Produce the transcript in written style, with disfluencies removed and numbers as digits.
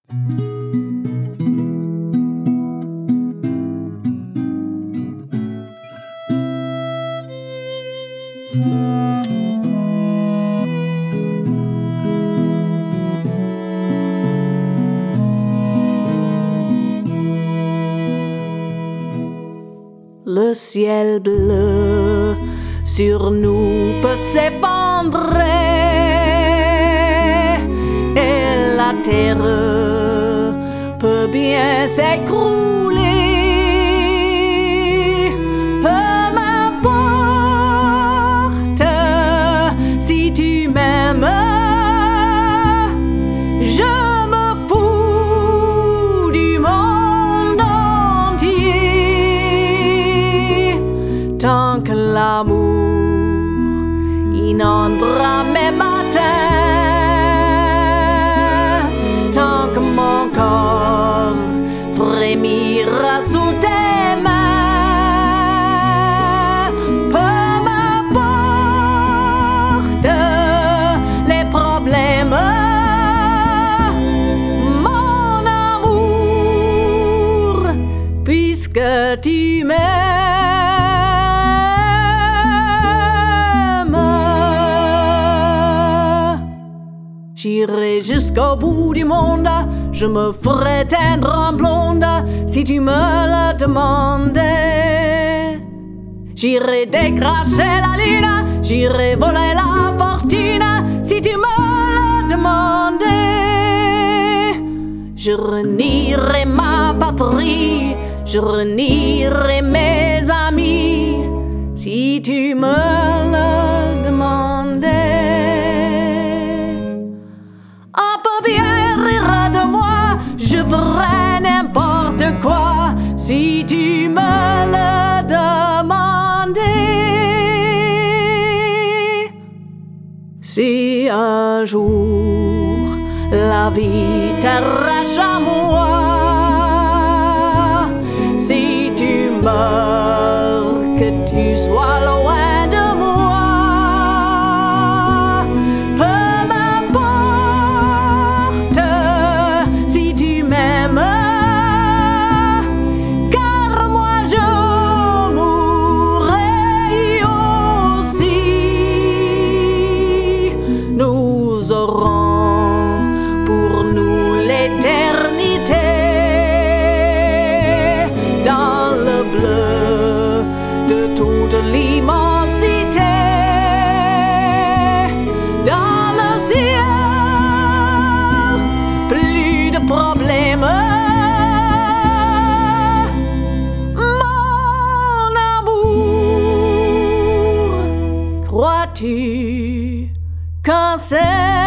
Le ciel bleu sur nous peut s'effondrer et la terre peut bien s'écrouler. Peu m'importe si tu m'aimes, je me fous du monde entier tant que l'amour inondera mes matins, tant que mon corps frémira sous tes mains. Peu m'importe les problèmes, mon amour, puisque tu m'aimes. J'irai jusqu'au bout du monde, je me ferai teindre en blonde si tu me le demandais. J'irai décracher la lune, j'irai voler la fortune si tu me le demandais. Je renierai ma patrie, je renierai mes amis si tu me le demandais. Je ferai n'importe quoi si tu me le demandais. Si un jour la vie t'arrache à moi, si tu meurs, que tu sois loin de moi. L'immensité, dans le ciel, plus de problèmes. Mon amour, crois-tu qu'un seul